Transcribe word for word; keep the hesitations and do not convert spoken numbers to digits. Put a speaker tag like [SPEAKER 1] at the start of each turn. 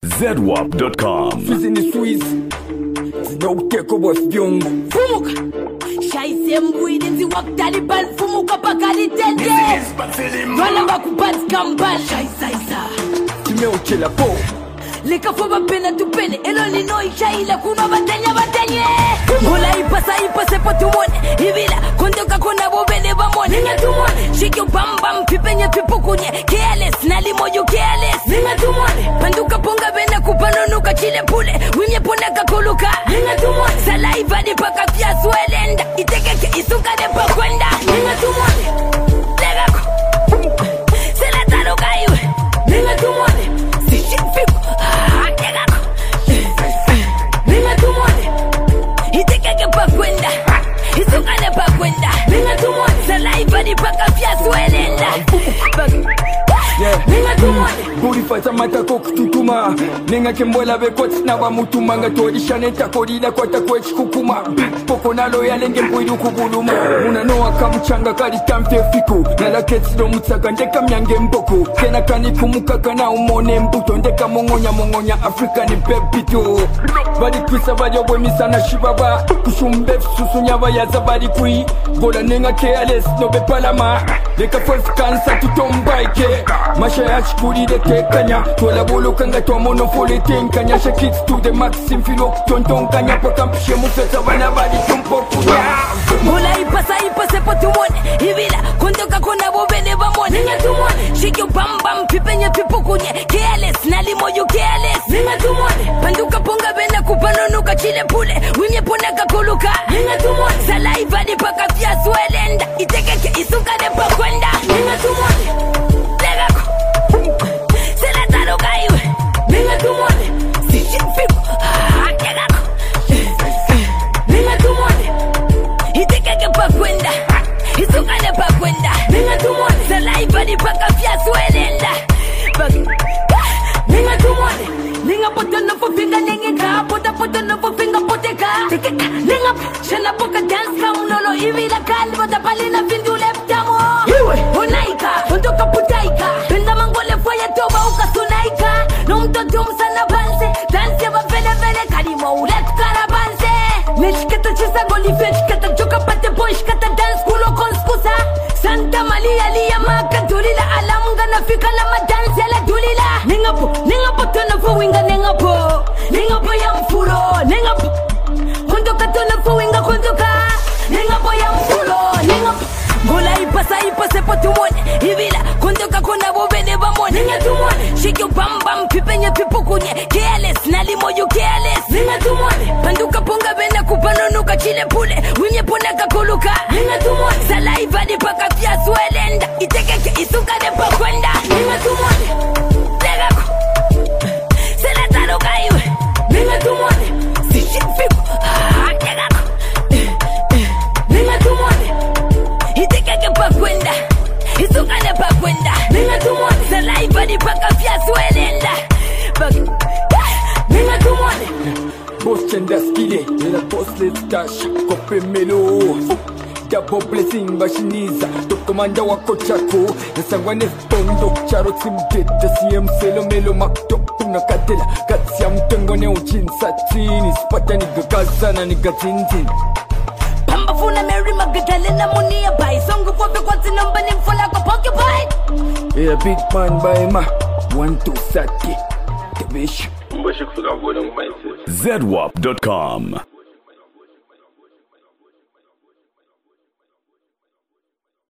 [SPEAKER 1] Z W A P dot com.
[SPEAKER 2] Suisse in the Swiss. Zinawuteko bwafyongo.
[SPEAKER 3] Fumuka Shaise mbwidi nzi wakutaliban. Fumuka pakali tete Vala wakubati kambal Shaisa isa
[SPEAKER 2] Timeuchela po
[SPEAKER 3] Leka foba pena tu pene Elo nino ishaila kuno batenya batenya Ngola ipasa ipase po tumone Ibila kondoka kona bobele bamone Ninga tumone Shikyo bambam pipenye pipukunye Careless nalimo you careless Ninga tumone Panduka ponga bena kupanonuka chile pule Winye poneka kuluka Ninga tumone Salaiva di paka fia swelenda Itekeke isuka de pa kwenda Ninga tumone Lega ko Sela taruka iwe Ninga tumone Sishifiku Ninga tumone Itekeke pa kwenda Isukane pa kwenda Ninga tumone Salaiva di paka fia swelenda Ninga tumone
[SPEAKER 2] Buri fata matako kututuma Ninga kembola bekoti na wamutuma Nga torisha neta korida kwa takwe chikukuma Poko nalo ya lenge mpuidu kubuluma Muna noa kamuchanga kari tamte fiko Nala ketsilo mutsaga ndeka myange mboko Kena kani kumukaka na umone mbuto Ndeka mongonya mongonya Afrika ni pepito Bari kwisa bari obwemisa na shibaba Kushumbe fususu nyaba ya zabari kui Gola ninga careless nobe palama Leka first cancer tutombaike Masha ya chikuri de tekanya Tola bolo kanga to mono fole tenkanya Shakits to the maxim filo tonton kanya Paka mpishe mufeta wana badi tumpo kuya
[SPEAKER 3] Mola ipasa ipase po tumone Ibila kondoka kona bobele bamone Ninga tumone Shikyo bambam pipenye pipukunye Careless nalimo you careless Ninga tumone Panduka ponga bena kupanonuka chile pule Winye poneka kuluka Ninga tumone Salaiva di paka fia swelenda Itekeke isuka de pa kwenda Ninga tumone Lega ko Sela taruka iwe Ninga tumone Sishifiku Lega ko Ninga tumone Itekeke pa kwenda Isukane pa kwenda Ninga tumone Salaiva di paka fia swelenda Ninga tumone Ninga poto no fo finga nengeka Pota poto no fo finga poteka Tekeka Ninga Shana poka dance ka unono Ivila kali Bota palina findu leptamo Iwe Onaika Ondoka putaika Penda mangole fwaya toba uka sunaika Nomtoto msana banse Dance ya vele vele Kalimo ulet karabanse Neshketa chisa goli feshketa Joka pate boy shketa dance kulo konskusa Santa Malia liya maka dulila Alamunga nafika la madanse la dulila Ningapo Ningapo tona fo winga Ningapo Ningapo ya mfulo Ningapo Kondoka tona fo winga kondoka Ningapo ya mfulo Ningapo Ngola ipasa ipase po tumone Ibila kondoka kona bobele bamone Ninga tumone Shikyo bambam pipenye pipukunye Careless nalimo you careless Ninga tumone Panduka ponga bena kupanonuka chile pule Winye poneka kuluka Ninga tumone Salaiva di paka fia swelenda Itekeke isuka de pa kwenda Ninga tumone Lega ko Sela taruka iwe Ninga tumone Sishifiku Lega ko Ninga tumone Itekeke pa kwenda Isukane pa kwenda Ninga tumone Salaiva di paka fia swelenda Ninga tumone
[SPEAKER 2] Boss chenda skide Nila boss let's dash Kope melo Double blessing bashiniza Tokomanda wako chako Nasangwane stondo Charo timgeta C M selo melo maktopu na katela Katsi ya mtengone ujinsa tini Spata niga kazana niga tintin
[SPEAKER 3] Pamba funa Mary Magdalena Munia Bai Songu fofe kwa zinamba ni mfola kwa porcupine
[SPEAKER 2] Yeah, big man by ma One two sati Tabish
[SPEAKER 1] Z W A P dot com.